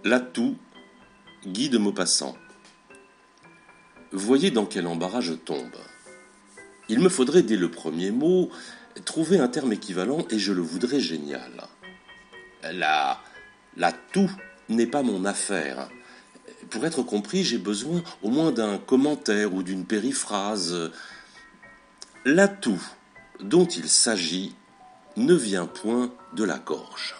L'atout, Guy de Maupassant. Voyez dans quel embarras je tombe. Il me faudrait dès le premier mot trouver un terme équivalent et je le voudrais génial. L'atout n'est pas mon affaire. Pour être compris, j'ai besoin au moins d'un commentaire ou d'une périphrase. L'atout dont il s'agit ne vient point de la gorge.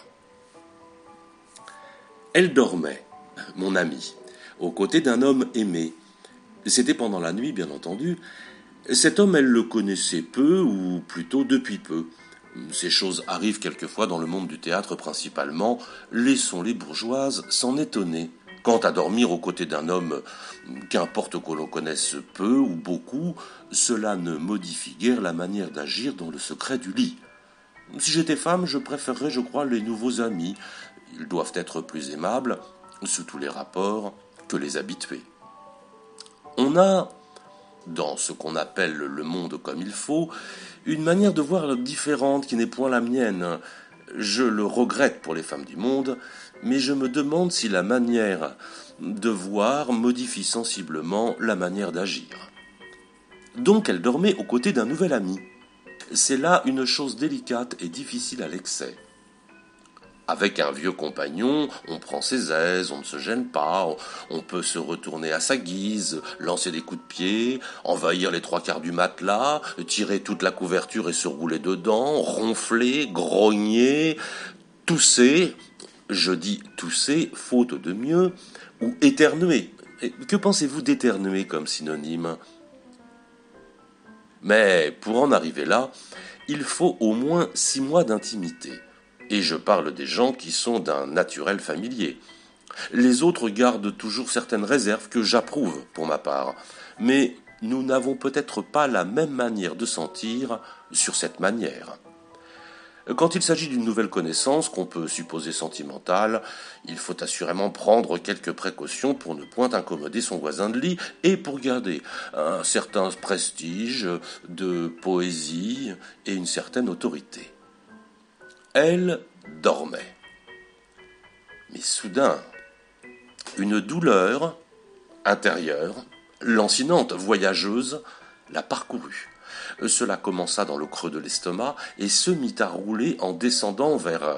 Elle dormait, mon amie, aux côtés d'un homme aimé. C'était pendant la nuit, bien entendu. Cet homme, elle le connaissait peu, ou plutôt depuis peu. Ces choses arrivent quelquefois dans le monde du théâtre principalement. Laissons les bourgeoises s'en étonner. Quant à dormir aux côtés d'un homme, qu'importe que l'on connaisse peu ou beaucoup, cela ne modifie guère la manière d'agir dans le secret du lit. Si j'étais femme, je préférerais, je crois, les nouveaux amis. Ils doivent être plus aimables, sous tous les rapports, que les habitués. On a, dans ce qu'on appelle le monde comme il faut, une manière de voir différente qui n'est point la mienne. Je le regrette pour les femmes du monde, mais je me demande si la manière de voir modifie sensiblement la manière d'agir. Donc elle dormait aux côtés d'un nouvel ami. C'est là une chose délicate et difficile à l'excès. Avec un vieux compagnon, on prend ses aises, on ne se gêne pas, on peut se retourner à sa guise, lancer des coups de pied, envahir les trois quarts du matelas, tirer toute la couverture et se rouler dedans, ronfler, grogner, tousser, je dis tousser, faute de mieux, ou éternuer. Que pensez-vous d'éternuer comme synonyme ? Mais pour en arriver là, il faut au moins 6 mois d'intimité. Et je parle des gens qui sont d'un naturel familier. Les autres gardent toujours certaines réserves que j'approuve pour ma part. Mais nous n'avons peut-être pas la même manière de sentir sur cette manière. Quand il s'agit d'une nouvelle connaissance qu'on peut supposer sentimentale, il faut assurément prendre quelques précautions pour ne point incommoder son voisin de lit et pour garder un certain prestige de poésie et une certaine autorité. Elle dormait. Mais soudain, une douleur intérieure, lancinante, voyageuse, la parcourut. Cela commença dans le creux de l'estomac et se mit à rouler en descendant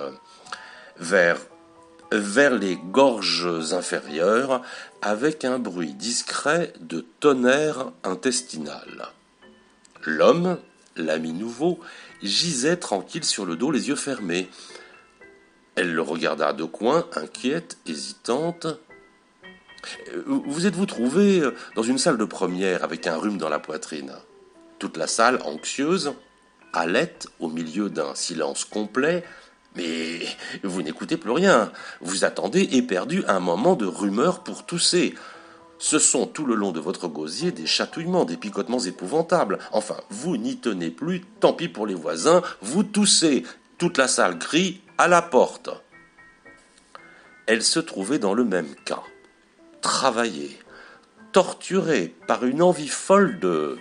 vers les gorges inférieures avec un bruit discret de tonnerre intestinal. L'homme, l'ami nouveau, gisait tranquille sur le dos, les yeux fermés. Elle le regarda de coin, inquiète, hésitante. « Vous êtes-vous trouvé dans une salle de première avec un rhume dans la poitrine ?» Toute la salle, anxieuse, halète au milieu d'un silence complet, mais vous n'écoutez plus rien. Vous attendez éperdu un moment de rumeur pour tousser. Ce sont tout le long de votre gosier des chatouillements, des picotements épouvantables. Enfin, vous n'y tenez plus, tant pis pour les voisins, vous toussez. Toute la salle crie « à la porte ». Elle se trouvait dans le même cas, travaillée, torturée par une envie folle de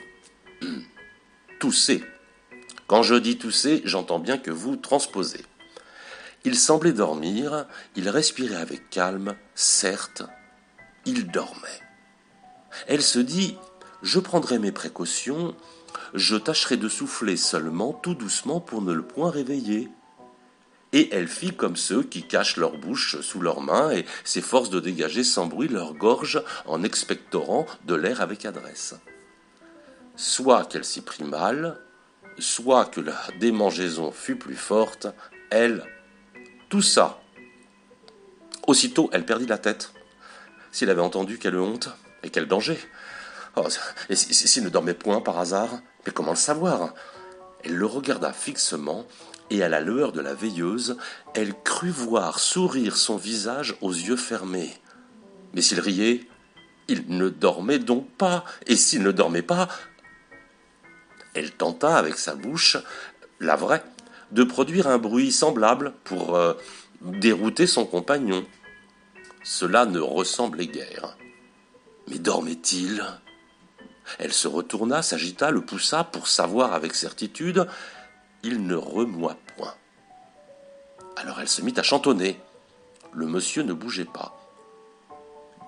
tousser. Quand je dis tousser, j'entends bien que vous transposez. Il semblait dormir, il respirait avec calme, certes, il dormait. Elle se dit « je prendrai mes précautions, je tâcherai de souffler seulement tout doucement pour ne le point réveiller. » Et elle fit comme ceux qui cachent leur bouche sous leurs mains et s'efforcent de dégager sans bruit leur gorge en expectorant de l'air avec adresse. Soit qu'elle s'y prit mal, soit que la démangeaison fut plus forte, elle toussa. Aussitôt, elle perdit la tête. S'il avait entendu, quelle honte et quel danger. Oh, et s'il ne dormait point par hasard, mais comment le savoir ? Elle le regarda fixement, et à la lueur de la veilleuse, elle crut voir sourire son visage aux yeux fermés. Mais s'il riait, il ne dormait donc pas, et s'il ne dormait pas, elle tenta avec sa bouche, la vraie, de produire un bruit semblable pour dérouter son compagnon. Cela ne ressemblait guère. Mais dormait-il ? Elle se retourna, s'agita, le poussa pour savoir avec certitude. Il ne remua point. Alors elle se mit à chantonner. Le monsieur ne bougeait pas.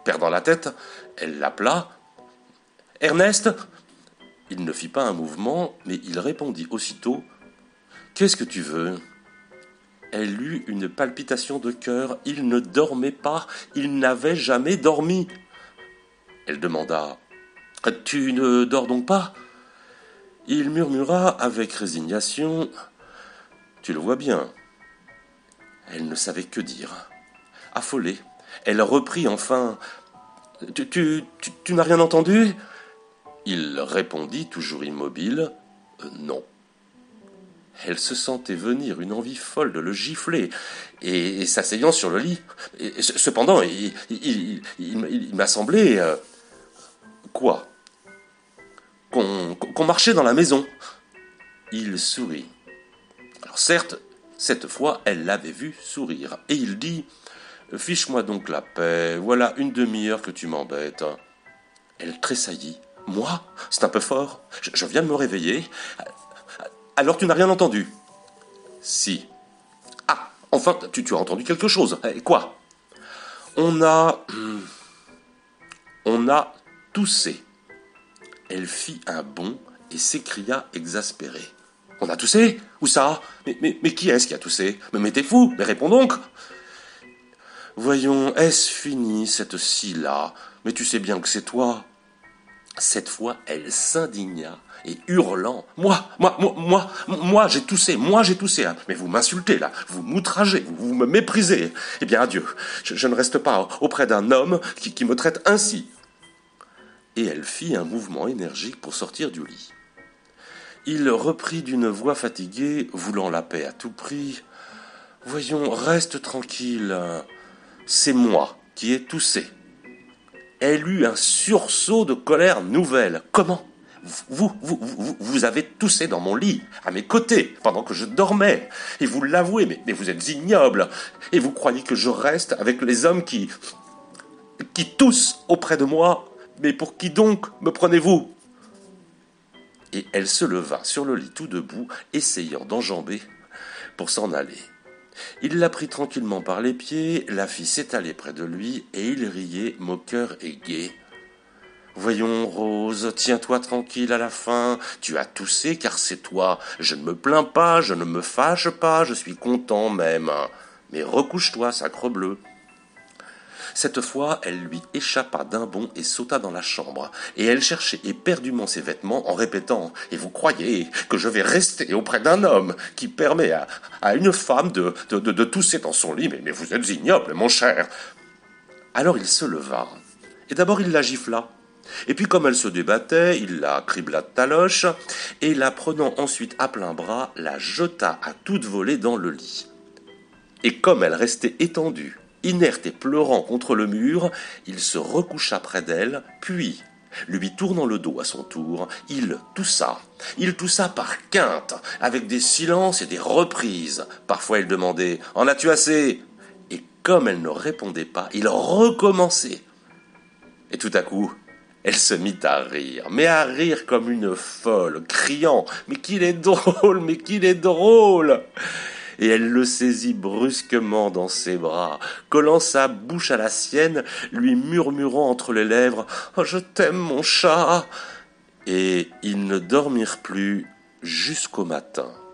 Perdant la tête, elle l'appela. « Ernest !» Il ne fit pas un mouvement, mais il répondit aussitôt. « Qu'est-ce que tu veux ?» Elle eut une palpitation de cœur. Il ne dormait pas. Il n'avait jamais dormi. Elle demanda. « Tu ne dors donc pas ?» Il murmura avec résignation. « Tu le vois bien. » Elle ne savait que dire. Affolée, elle reprit enfin. « Tu n'as rien entendu ?» Il répondit, toujours immobile. « Non. » Elle se sentait venir une envie folle de le gifler, et s'asseyant sur le lit. Cependant, il m'a semblé... Quoi ? Qu'on marchait dans la maison. Il sourit. Alors certes, cette fois, elle l'avait vu sourire, et il dit « Fiche-moi donc la paix, voilà une demi-heure que tu m'embêtes. » Elle tressaillit. « Moi ? C'est un peu fort. Je viens de me réveiller. » « Alors tu n'as rien entendu ?»« Si. »« Ah, enfin, tu as entendu quelque chose. Quoi ?»« On a toussé. » Elle fit un bond et s'écria exaspérée. « On a toussé ? Où ça ? Mais qui est-ce qui a toussé ? Mais t'es fou, mais réponds donc !»« Voyons, est-ce fini cette scie-là ? Mais tu sais bien que c'est toi. » Cette fois, elle s'indigna et hurlant « Moi, j'ai toussé, hein. Mais vous m'insultez là, vous m'outragez, vous me méprisez. Eh bien, adieu, je ne reste pas auprès d'un homme qui me traite ainsi. » Et elle fit un mouvement énergique pour sortir du lit. Il reprit d'une voix fatiguée, voulant la paix à tout prix. « Voyons, reste tranquille, c'est moi qui ai toussé. » Elle eut un sursaut de colère nouvelle. « Comment ? Vous avez toussé dans mon lit, à mes côtés, pendant que je dormais. Et vous l'avouez, mais vous êtes ignoble. Et vous croyez que je reste avec les hommes qui toussent auprès de moi. Mais pour qui donc me prenez-vous ?» Et elle se leva sur le lit tout debout, essayant d'enjamber pour s'en aller. Il la prit tranquillement par les pieds, la fit s'étaler près de lui, et il riait, moqueur et gai. « Voyons, Rose, tiens-toi tranquille à la fin. Tu as toussé, car c'est toi. Je ne me plains pas, je ne me fâche pas, je suis content même. Mais recouche-toi, sacrebleu. » Cette fois, elle lui échappa d'un bond et sauta dans la chambre. Et elle cherchait éperdument ses vêtements en répétant « Et vous croyez que je vais rester auprès d'un homme qui permet à une femme de tousser dans son lit ? Mais vous êtes ignoble, mon cher !» Alors il se leva. Et d'abord il la gifla. Et puis comme elle se débattait, il la cribla de taloche, et la prenant ensuite à plein bras, la jeta à toute volée dans le lit. Et comme elle restait étendue, inerte et pleurant contre le mur, il se recoucha près d'elle, puis, lui tournant le dos à son tour, il toussa. Il toussa par quintes, avec des silences et des reprises. Parfois il demandait « En as-tu assez ?» Et comme elle ne répondait pas, il recommençait. Et tout à coup, elle se mit à rire, mais à rire comme une folle, criant « Mais qu'il est drôle, mais qu'il est drôle !» Et elle le saisit brusquement dans ses bras, collant sa bouche à la sienne, lui murmurant entre les lèvres « Oh, je t'aime, mon chat !» Et ils ne dormirent plus jusqu'au matin.